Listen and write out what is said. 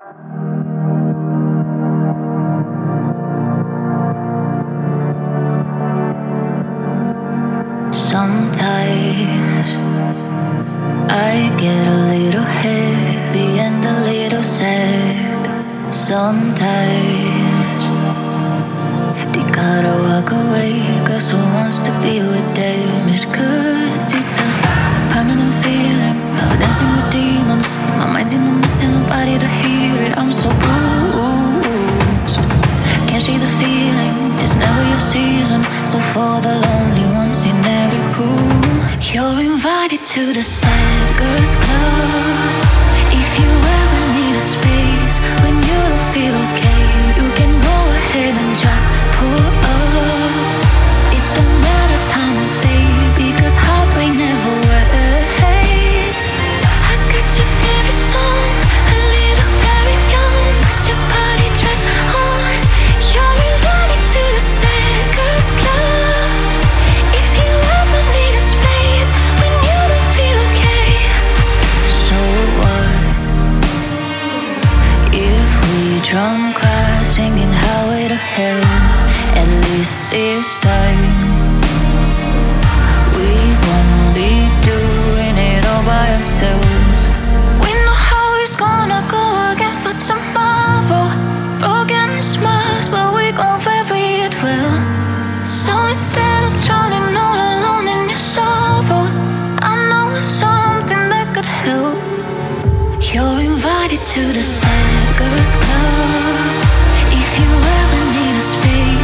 Sometimes I get a little heavy and a little sad. Sometimes they gotta walk away, 'cause who wants to be with them is good. It's a permanent feeling of dancing with demons. My mind's in a mess and nobody to hear it. I'm so bruised. Can't shake the feeling, it's never your season. So for the lonely ones in every room, you're invited to the Sad Girls Club. If you ever need a space when you don't feel okay, you can go ahead and just pull up. It don't matter time or day, because heartbreak never waits. I got your favorite song, a little Perignon. Put your party dress on. You're invited to the Sad Girls Club. If you ever need a space when you don't feel okay, so what if we drum cry singing Highway to Hell? At least this time we won't be doing it all by ourselves. We know how it's gonna go again for tomorrow. Broken smiles, but we gon' bury it well. So instead of drowning all alone in your sorrow, I know something that could help. You're invited to the Sad Girls Club. If you ever need a space